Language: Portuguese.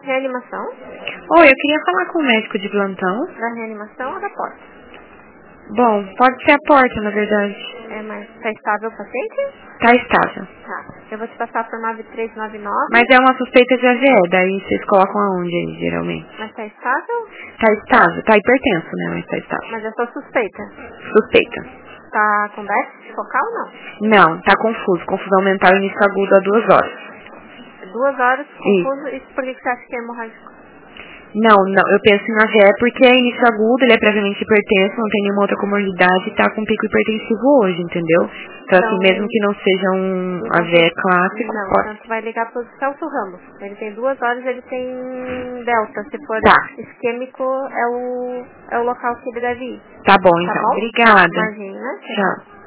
Reanimação? Oi, eu queria falar com o médico de plantão. Da reanimação ou da porta? Bom, pode ser a porta, na verdade. Mas tá estável o paciente? Tá estável. Tá. Eu vou te passar por 9399. Mas é uma suspeita de AGE, daí vocês colocam aonde aí, geralmente? Mas tá estável? Tá estável, tá hipertenso, né, mas tá estável. Mas eu sou suspeita. Suspeita. Tá com déficit focal ou não? Não, tá confuso. Confusão mental início agudo há 2 horas. 2 horas confuso. Isso por que você acha que é hemorrágico? Não, eu penso em AVE porque é início agudo, ele é previamente hipertenso, não tem nenhuma outra comorbidade e tá com pico hipertensivo hoje, entendeu? Então, assim, mesmo que não seja um AVE clássico, Não, pode. então tu vai ligar pro Celso Ramos. Ele tem 2 horas, ele tem delta. Se for Tá. isquêmico, é o local que ele deve ir. Tá bom, Tá então. bom? Obrigada. Imagina. Tchau.